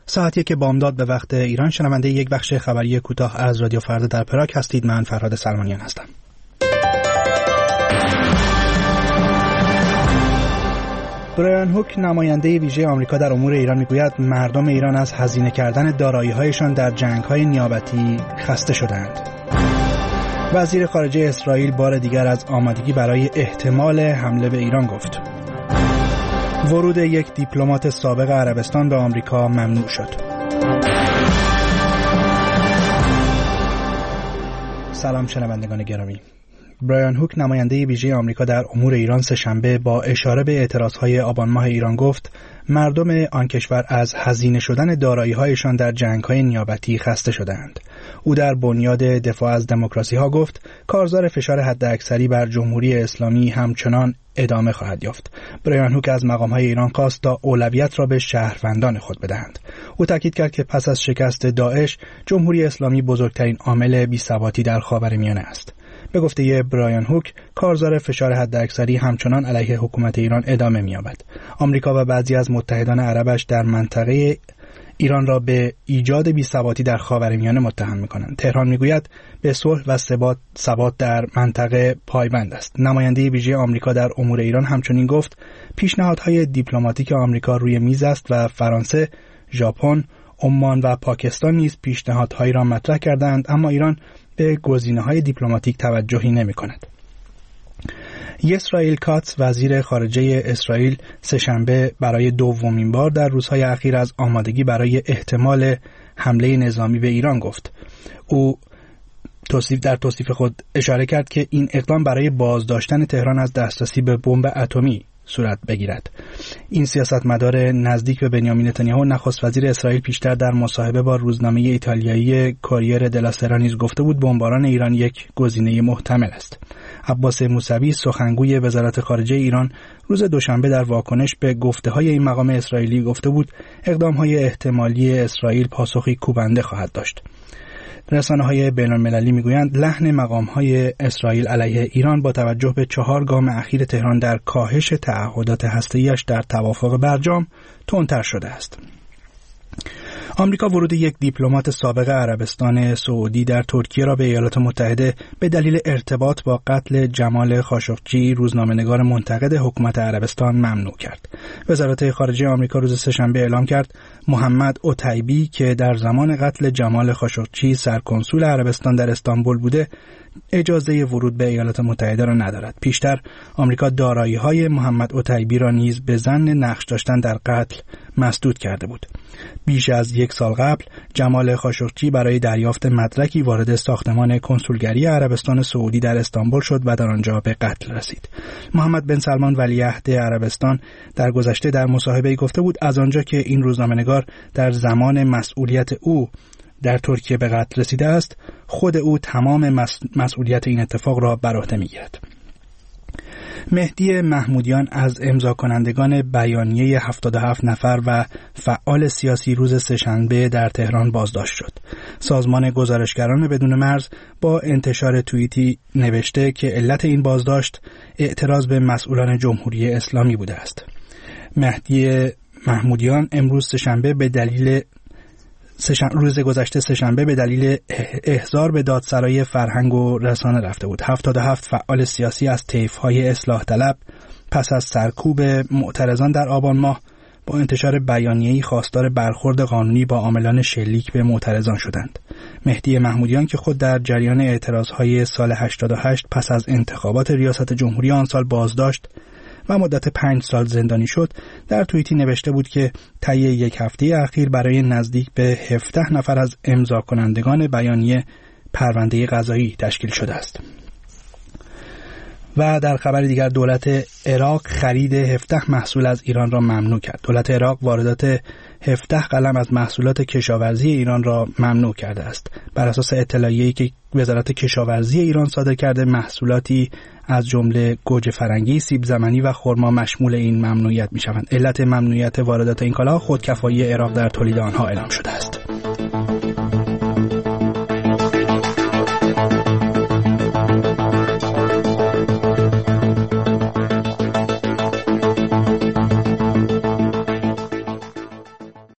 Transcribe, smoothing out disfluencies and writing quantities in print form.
ساعت 1 بامداد به وقت ایران. شنونده یک بخش خبری کوتاه از رادیو فردا در پراگ هستید. من فرهاد سلمانیان هستم. برایان هوک نماینده ویژه آمریکا در امور ایران میگوید مردم ایران از هزینه کردن دارایی‌هایشان در جنگ‌های نیابتی خسته شدند. وزیر خارجه اسرائیل بار دیگر از آمادگی برای احتمال حمله به ایران گفت. ورود یک دیپلمات سابق عربستان به آمریکا ممنوع شد. سلام شنوندگان گرامی. برایان هوک نماینده ویژه آمریکا در امور ایران سه‌شنبه با اشاره به اعتراضهای آبان ماه ایران گفت مردم آن کشور از هزینه شدن دارایی‌هایشان در جنگ‌های نیابتی خسته شدند. او در بنیاد دفاع از دموکراسی‌ها گفت کارزار فشار حداکثری بر جمهوری اسلامی همچنان ادامه خواهد یافت. برایان هوک از مقام‌های ایران خواست تا اولویت را به شهروندان خود بدهند. او تاکید کرد که پس از شکست داعش، جمهوری اسلامی بزرگترین عامل بی‌ثباتی در خاورمیانه است. به گفته برایان هوک، کارزار فشار حداکثری همچنان علیه حکومت ایران ادامه می‌یابد. آمریکا و بعضی از متحدان عربش در منطقه ایران را به ایجاد بی‌ثباتی در خاورمیانه متهم می‌کنند. تهران می‌گوید به صلح و ثبات در منطقه پایبند است. نماینده ویژه آمریکا در امور ایران همچنین گفت پیشنهادهای دیپلماتیک آمریکا روی میز است و فرانسه، ژاپن، عمان و پاکستان نیز پیشنهادهایی را مطرح کردند، اما ایران به گزینه‌های دیپلماتیک توجهی نمی‌کند. اسرائیل کاتس وزیر خارجه اسرائیل سه‌شنبه برای دومین بار در روزهای اخیر از آمادگی برای احتمال حمله نظامی به ایران گفت. او در توصیف خود اشاره کرد که این اقدام برای بازداشتن تهران از دسترسی به بمب اتمی صورت بگیرد. این سیاستمدار نزدیک به بنیامین نتانیاهو نخست وزیر اسرائیل پیشتر در مصاحبه با روزنامه ایتالیایی کوریر دلا سرا نیز گفته بود بمباران ایران یک گزینه محتمل است. عباس موسوی سخنگوی وزارت خارجه ایران روز دوشنبه در واکنش به گفته‌های این مقام اسرائیلی گفته بود اقدام‌های احتمالی اسرائیل پاسخی کوبنده خواهد داشت. رسانه‌های بین‌المللی می‌گویند لحن مقام‌های اسرائیل علیه ایران با توجه به 4 گام اخیر تهران در کاهش تعهدات هسته‌ایش در توافق برجام تندتر شده است. آمریکا ورود یک دیپلمات سابق عربستان سعودی در ترکیه را به ایالات متحده به دلیل ارتباط با قتل جمال خاشقچی، روزنامه‌نگار منتقد حکومت عربستان، ممنوع کرد. وزارت خارجه آمریکا روز سه‌شنبه اعلام کرد محمد عتیبی که در زمان قتل جمال خاشقچی سرکنسول عربستان در استانبول بوده، اجازه ورود به ایالات متحده را ندارد. پیشتر آمریکا دارایی‌های محمد عتیبی را نیز به ظن نقش داشتن در قتل مسدود کرده بود. بیش از 1 سال قبل جمال خاشقچی برای دریافت مدرکی وارد ساختمان کنسولگری عربستان سعودی در استانبول شد و در آنجا به قتل رسید. محمد بن سلمان ولیعهد عربستان در گذشته در مصاحبه‌ای گفته بود از آنجا که این روزنامه‌نگار در زمان مسئولیت او در ترکیه به قتل رسیده است، خود او تمام مسئولیت این اتفاق را بر عهده می‌گیرد. مهدی محمودیان از امضا کنندگان بیانیه 77 نفر و فعال سیاسی روز سه‌شنبه در تهران بازداشت شد. سازمان گزارشگران بدون مرز با انتشار توییتی نوشته که علت این بازداشت اعتراض به مسئولان جمهوری اسلامی بوده است. مهدی محمودیان امروز سه‌شنبه روز گذشته سه‌شنبه به دلیل احضار به دادسرای فرهنگ و رسانه رفته بود. 77 فعال سیاسی از طیف‌های اصلاح طلب پس از سرکوب معترضان در آبان ماه با انتشار بیانیه‌ای خواستار برخورد قانونی با عاملان شلیک به معترضان شدند. مهدی محمودیان که خود در جریان اعتراضهای سال 88 پس از انتخابات ریاست جمهوری آن سال بازداشت و مدت 5 سال زندانی شد، در توییتی نوشته بود که طی 1 هفته اخیر برای نزدیک به 17 نفر از امضا کنندگان بیانیه پرونده قضایی تشکیل شده است. و در خبر دیگر دولت عراق خرید 17 محصول از ایران را ممنوع کرد. دولت عراق واردات 17 قلم از محصولات کشاورزی ایران را ممنوع کرده است. بر اساس اطلاعیه‌ای که وزارت کشاورزی ایران صادر کرده، محصولاتی از جمله گوجه فرنگی، سیب زمینی و خرما مشمول این ممنوعیت می‌شوند. علت ممنوعیت واردات این کالاها خودکفایی عراق در تولید آنها اعلام شده است.